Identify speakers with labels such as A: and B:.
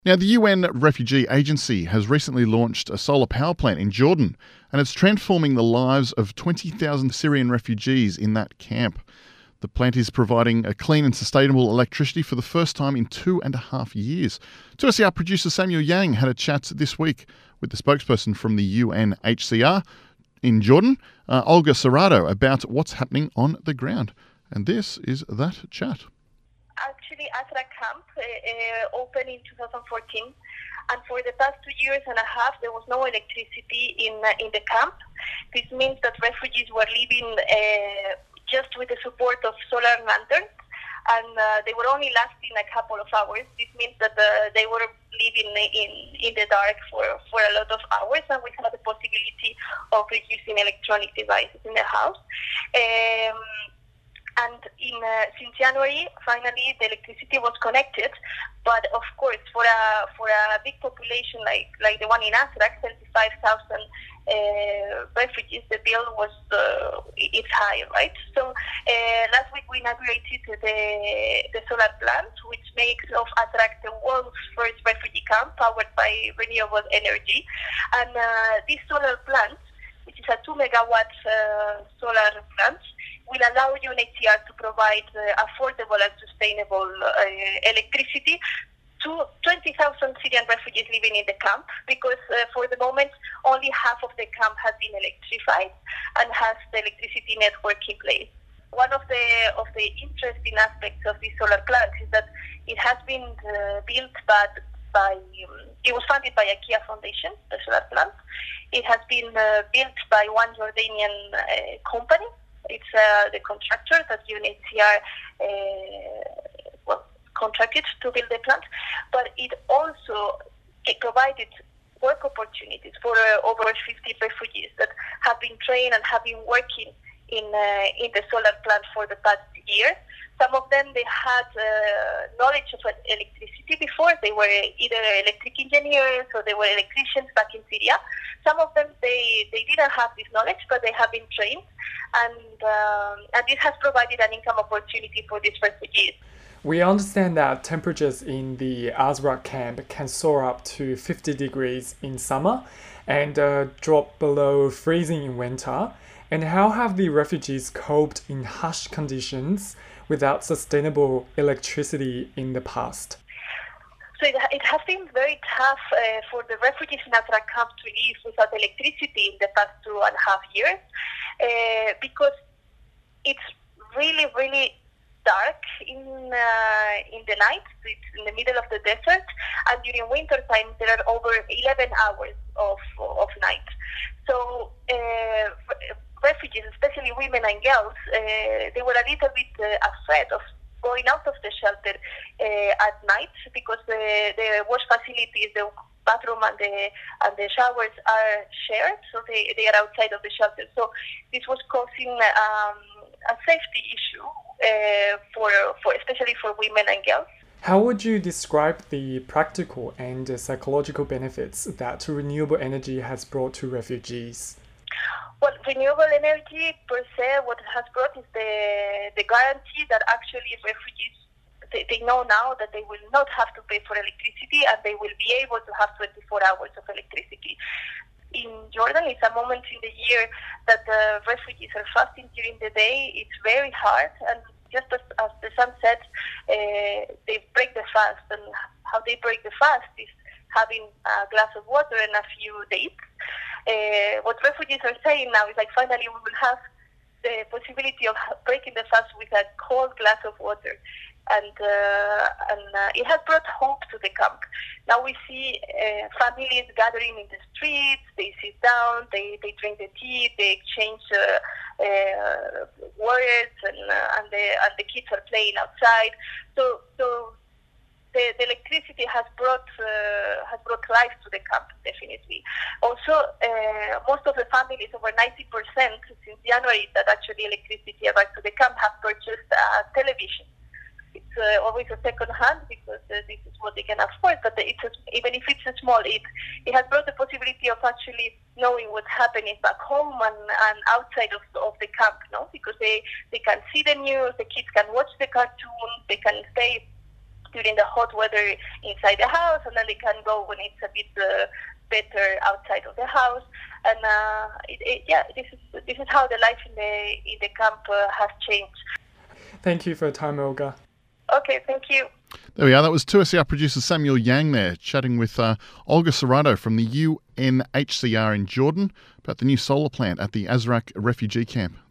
A: Now, the UN Refugee Agency has recently launched a solar power plant in Jordan, and it's transforming the lives of 20,000 Syrian refugees in that camp. The plant is providing a clean and sustainable electricity for the first time in 2.5 years. 2SER producer Samuel Yang had a chat this week with the spokesperson from the UNHCR in Jordan, Olga Serrato, about what's happening on the ground. And this is that chat.
B: Actually, Azraq camp opened in 2014, and for the past 2.5 years, there was no electricity in the camp. This means that refugees were living just with the support of solar lanterns, and they were only lasting a couple of hours. This means that they were living in the dark for a lot of hours, and we had the possibility of using electronic devices in the house. And since January, finally, the electricity was connected. But of course, for a big population like the one in Azraq, 75,000 refugees, the bill was it's high, right? So last week we inaugurated the solar plant, which makes of Azraq the world's first refugee camp powered by renewable energy. And this solar plant, which is a 2 megawatt solar plant, will allow UNHCR to provide affordable and sustainable electricity to 20,000 Syrian refugees living in the camp, because for the moment only half of the camp has been electrified and has the electricity network in place. One of the interesting aspects of this solar plant is that it has been built it was funded by IKEA Foundation, the solar plant. It has been built by one Jordanian company. It's the contractor that UNHCR contracted to build the plant, but it also provided work opportunities for over 50 refugees that have been trained and have been working in the solar plant for the past year. Some of them, they had knowledge of electricity before. They were either electric engineers or they were electricians back in Syria. Some of them, they didn't have this knowledge, but they have been trained. And this has provided an income opportunity for these refugees.
C: We understand that temperatures in the Azraq camp can soar up to 50 degrees in summer and drop below freezing in winter. And how have the refugees coped in harsh conditions without sustainable electricity in the past?
B: So it has been very tough for the refugees in Azraq camp to live without electricity in the past 2.5 years because it's really, really dark in the night. It's in the middle of the desert, and during winter time there are over 11 hours of night. So refugees, especially women and girls, they were a little bit afraid of going out of the shelter at night because the wash facilities, the bathroom and the showers are shared, so they are outside of the shelter. So this was causing a safety issue for especially for women and girls.
C: How would you describe the practical and psychological benefits that renewable energy has brought to refugees?
B: Well, renewable energy per se, what it has brought is the guarantee that actually refugees, they know now that they will not have to pay for electricity and they will be able to have 24 hours of electricity. In Jordan, it's a moment in the year that the refugees are fasting during the day. It's very hard, and just as the sun sets, they break the fast. And how they break the fast is having a glass of water and a few dates. What refugees are saying now is like, finally we will have the possibility of breaking the fast with a cold glass of water. And it has brought hope to the camp. Now we see families gathering in the streets, they sit down, they drink the tea, they exchange words, and the kids are playing outside. So the electricity has brought life to the camp, definitely. Also, most of the families, over 90% since January, that actually electricity arrived to the camp, have purchased a television. It's always a second hand because this is what they can afford, but even if it's small, it has brought the possibility of actually knowing what's happening back home and outside of the camp, no? Because they can see the news, the kids can watch the cartoons, they can stay during the hot weather inside the house, and then they can go when it's a bit better outside of the house. And this is how the life in the camp has changed.
C: Thank you for your time, Olga.
B: Okay, thank you.
A: There we are. That was 2SER producer Samuel Yang there, chatting with Olga Serrato from the UNHCR in Jordan about the new solar plant at the Azraq refugee camp.